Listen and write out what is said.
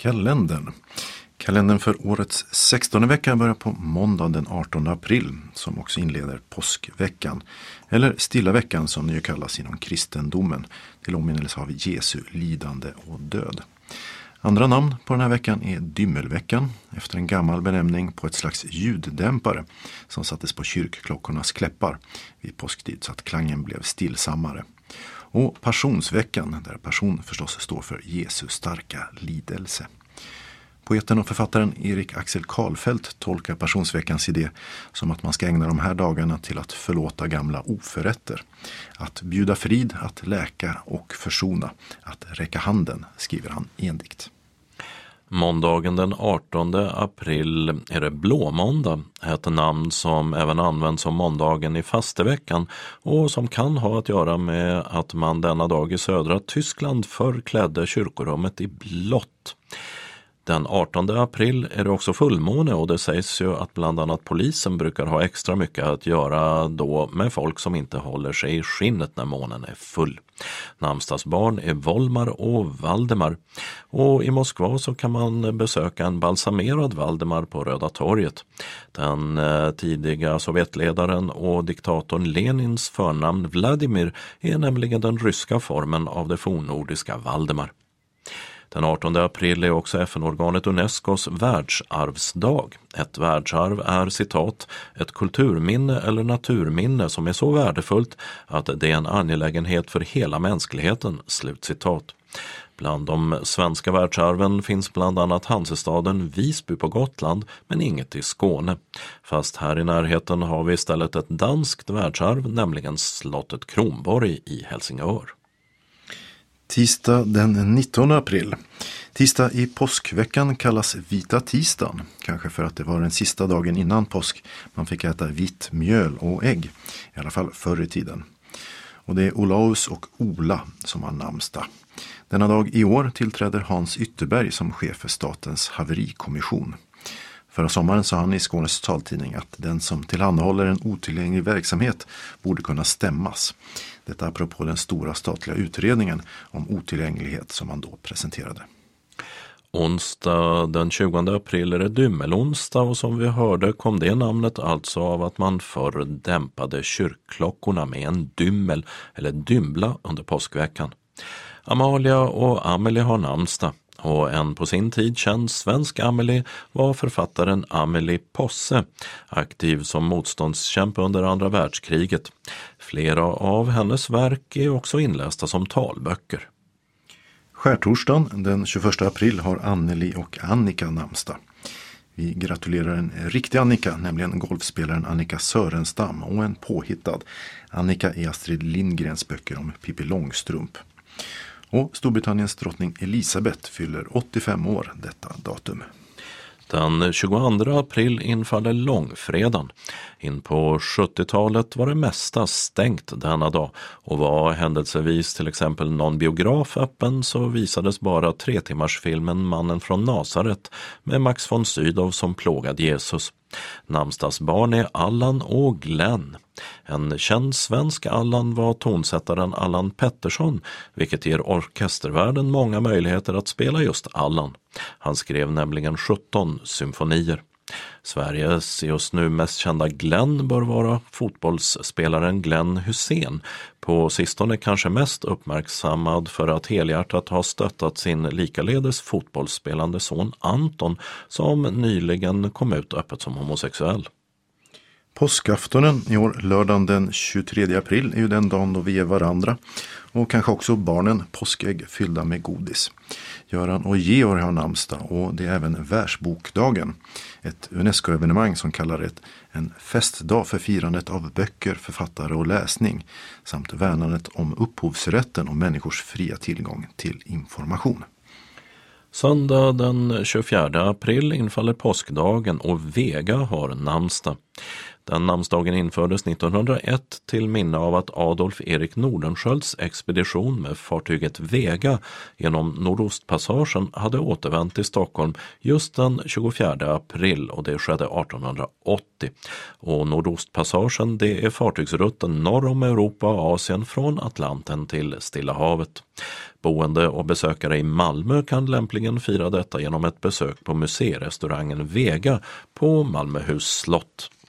Kalendern. Kalendern för årets 16:e vecka börjar på måndag den 18 april som också inleder påskveckan. Eller stilla veckan som det ju kallas inom kristendomen till åminnelse av Jesu lidande och död. Andra namn på den här veckan är Dymmelveckan efter en gammal benämning på ett slags ljuddämpare som sattes på kyrkklockornas kläppar vid påsktid så att klangen blev stillsammare. Och Passionsveckan där passion förstås står för Jesu starka lidelse. Poeten och författaren Erik Axel Karlfeldt tolkar Passionsveckans idé som att man ska ägna de här dagarna till att förlåta gamla oförrätter. Att bjuda frid, att läka och försona, att räcka handen, skriver han i en dikt. Måndagen den 18 april är det blåmåndag, ett namn som även används som måndagen i fasteveckan och som kan ha att göra med att man denna dag i södra Tyskland förklädde kyrkorummet i blått. Den 18 april är det också fullmåne och det sägs ju att bland annat polisen brukar ha extra mycket att göra då med folk som inte håller sig i skinnet när månen är full. Namnsdagsbarn är Volmar och Valdemar och i Moskva så kan man besöka en balsamerad Valdemar på Röda torget. Den tidiga sovjetledaren och diktatorn Lenins förnamn Vladimir är nämligen den ryska formen av det fornnordiska Valdemar. Den 18 april är också FN-organet Unescos världsarvsdag. Ett världsarv är, citat, ett kulturminne eller naturminne som är så värdefullt att det är en angelägenhet för hela mänskligheten, slutcitat. Bland de svenska världsarven finns bland annat Hansestaden Visby på Gotland, men inget i Skåne. Fast här i närheten har vi istället ett danskt världsarv, nämligen slottet Kronborg i Helsingör. Tisdag den 19 april. Tisdag i påskveckan kallas vita tisdagen, kanske för att det var den sista dagen innan påsk man fick äta vitt mjöl och ägg, i alla fall förr i tiden. Och det är Olaus och Ola som har namnsdag. Denna dag i år tillträder Hans Ytterberg som chef för statens haverikommission. Förra sommaren sa han i Skånes taltidning att den som tillhandahåller en otillgänglig verksamhet borde kunna stämmas. Detta apropå den stora statliga utredningen om otillgänglighet som man då presenterade. Onsdag den 20 april är det Dymmelonsdag och som vi hörde kom det namnet alltså av att man förr dämpade kyrkklockorna med en dymmel eller dymbla under påskveckan. Amalia och Amelie har namnsdag. Och en på sin tid känd svensk Amelie var författaren Amelie Posse, aktiv som motståndskämpe under andra världskriget. Flera av hennes verk är också inlästa som talböcker. Skärtorsdagen den 21 april har Anneli och Annika namnsdag. Vi gratulerar en riktig Annika, nämligen golfspelaren Annika Sörenstam och en påhittad Annika i Astrid Lindgrens böcker om Pippi Långstrump. Och Storbritanniens drottning Elisabeth fyller 85 år detta datum. Den 22 april infaller långfredagen. In på 70-talet var det mesta stängt denna dag och var händelsevis till exempel någon biograf öppen så visades bara 3-timmarsfilmen Mannen från Nasaret med Max von Sydow som plågad Jesus. Namnsdagsbarn är Allan och Glenn. En känd svensk Allan var tonsättaren Allan Pettersson, vilket ger orkestervärlden många möjligheter att spela just Allan. Han skrev nämligen 17 symfonier. Sveriges just nu mest kända Glenn bör vara fotbollsspelaren Glenn Hussein. På sistone kanske mest uppmärksammad för att helhjärtat ha stöttat sin likaledes fotbollsspelande son Anton som nyligen kom ut öppet som homosexuell. Påskaftonen i år, lördagen den 23 april, är ju den dagen då vi ger varandra och kanske också barnen påskägg fyllda med godis. Göran och Georg har namnsdag och det är även Världsbokdagen. Ett UNESCO-evenemang som kallar det en festdag för firandet av böcker, författare och läsning samt värnandet om upphovsrätten och människors fria tillgång till information. Söndag den 24 april infaller påskdagen och Vega har namnsdag. Den namnsdagen infördes 1901 till minne av att Adolf Erik Nordenskiölds expedition med fartyget Vega genom Nordostpassagen hade återvänt till Stockholm just den 24 april och det skedde 1880. Och Nordostpassagen, det är fartygsrutten norr om Europa och Asien från Atlanten till Stilla havet. Boende och besökare i Malmö kan lämpligen fira detta genom ett besök på museirestaurangen Vega på Malmöhus slott.